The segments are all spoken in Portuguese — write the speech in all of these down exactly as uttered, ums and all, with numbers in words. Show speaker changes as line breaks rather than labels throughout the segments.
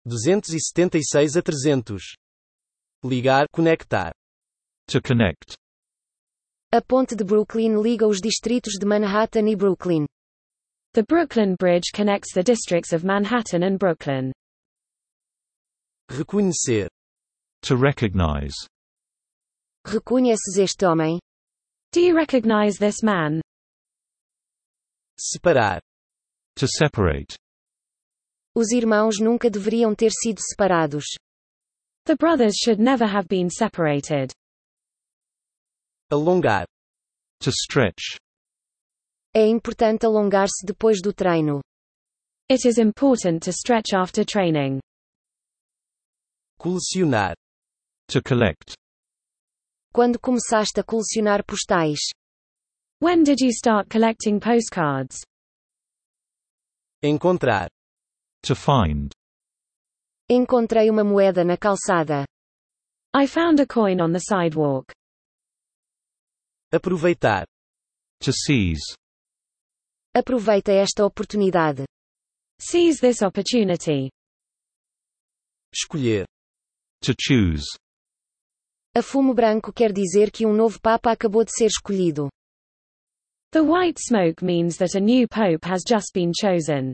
duzentos e setenta e seis a trezentos. Ligar, conectar.
To connect.
A ponte de Brooklyn liga os distritos de Manhattan e Brooklyn.
The Brooklyn Bridge connects the districts of Manhattan and Brooklyn.
Reconhecer.
To recognize.
Reconheces este homem?
Do you recognize this man?
Separar.
To separate.
Os irmãos nunca deveriam ter sido separados.
The brothers should never have been separated.
Alongar.
To stretch.
É importante alongar-se depois do treino.
It is important to stretch after training.
Colecionar.
To collect.
Quando começaste a colecionar postais?
When did you start collecting postcards?
Encontrar.
To find.
Encontrei uma moeda na calçada.
I found a coin on the sidewalk.
Aproveitar.
To seize.
Aproveita esta oportunidade.
Seize this opportunity.
Escolher.
To choose.
A fumo branco quer dizer que um novo Papa acabou de ser escolhido.
The white smoke means that a new pope has just been chosen.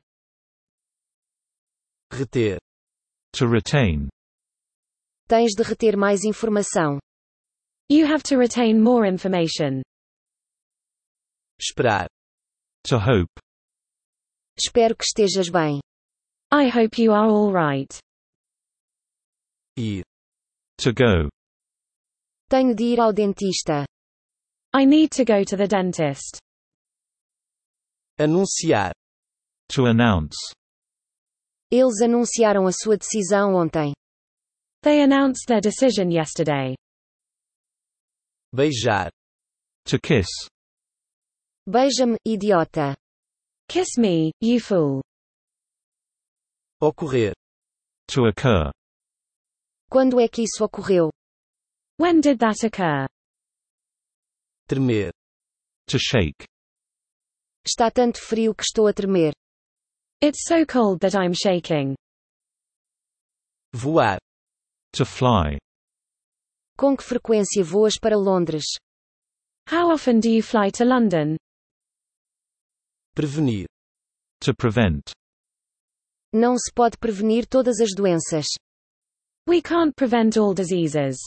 Reter.
To retain.
Tens de reter mais informação.
You have to retain more information.
Esperar.
To hope.
Espero que estejas bem.
I hope you are all right.
Ir.
To go.
Tenho de ir ao dentista.
I need to go to the dentist.
Anunciar.
To announce.
Eles anunciaram a sua decisão ontem.
They announced their decision yesterday.
Beijar.
To kiss.
Beija-me, idiota.
Kiss me, you fool.
Ocorrer.
To occur.
Quando é que isso ocorreu?
When did that occur?
Tremer.
To shake.
Está tanto frio que estou a tremer.
It's so cold that I'm shaking.
Voar.
To fly.
Com que frequência voas para Londres?
How often do you fly to London?
Prevenir.
To prevent.
Não se pode prevenir todas as doenças.
We can't prevent all diseases.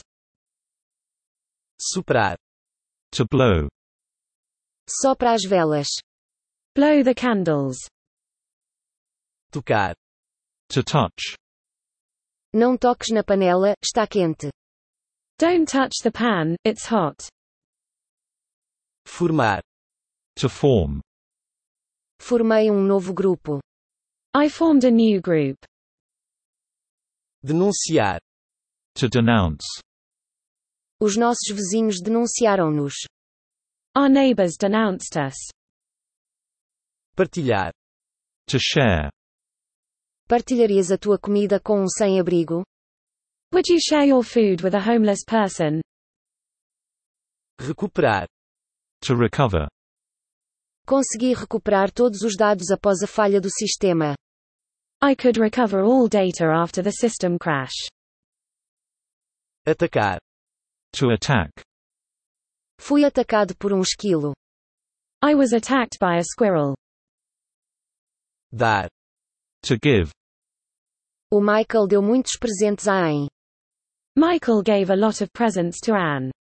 Soprar.
To blow.
Sopra as velas.
Blow the candles.
Tocar.
To touch.
Não toques na panela, está quente.
Don't touch the pan, it's hot.
Formar.
To form.
Formei um novo grupo.
I formed a new group.
Denunciar.
To denounce.
Os nossos vizinhos denunciaram-nos.
Our neighbors denounced us.
Partilhar.
To share.
Partilharias a tua comida com um sem-abrigo?
Would you share your food with a homeless person?
Recuperar.
To recover.
Consegui recuperar todos os dados após a falha do sistema.
I could recover all data after the system crash.
Atacar.
To attack.
Fui atacado por um esquilo.
I was attacked by a squirrel.
Dar.
To give.
O Michael deu muitos presentes a Anne.
Michael gave a lot of presents to Anne.